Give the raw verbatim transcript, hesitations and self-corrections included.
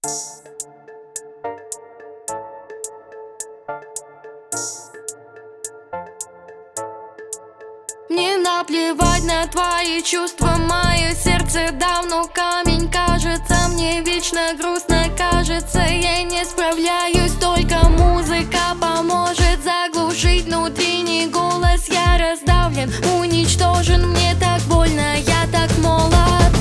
Мне наплевать на твои чувства, мое сердце давно камень. Кажется, мне вечно грустно, кажется, я не справляюсь. Только музыка поможет заглушить внутренний голос. Я раздавлен, уничтожен, мне так больно, я так молод.